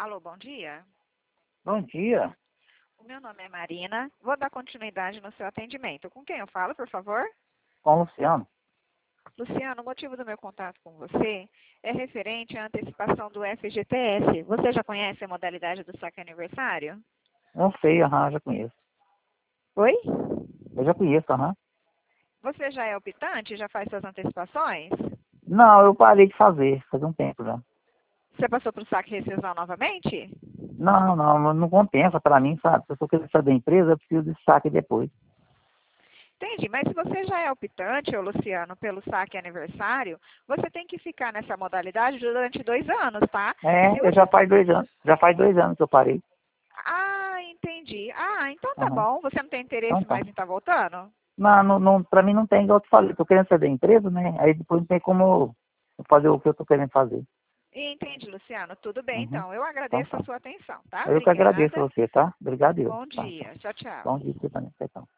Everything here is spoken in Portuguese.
Alô, bom dia. Bom dia, O meu nome é Marina. Vou dar continuidade no seu atendimento. Com quem eu falo, por favor? com o Luciano. Luciano, o motivo do meu contato com você é referente à antecipação do FGTS. Você já conhece a modalidade do saque aniversário? Eu sei, já conheço. Oi? Eu já conheço, Você já é optante? Já faz suas antecipações? Não, eu parei de fazer, faz um tempo já. Você passou para o saque rescisão novamente? Não compensa pra mim, sabe? Se eu tô querendo sair da empresa, eu preciso de saque depois. Entendi, mas se você já é optante, ô Luciano, pelo saque aniversário, você tem que ficar nessa modalidade durante 2 anos, tá? Se Eu você... já faz 2 anos que eu parei. Ah, entendi. Ah, então tá Aham. bom. Você não tem Então interesse tá. mais em estar voltando? Pra mim não tem, igual eu te falei, tô querendo sair da empresa, né? Aí depois não tem como eu fazer o que eu tô querendo fazer. Entendi, Luciano. Tudo bem, Uhum. então. Eu Então agradeço a tá. sua atenção, tá? Eu que agradeço Obrigada. a você, tá? Obrigado, eu. Bom Tá, tchau. dia. Tchau, tchau. Bom dia, você também. Tchau.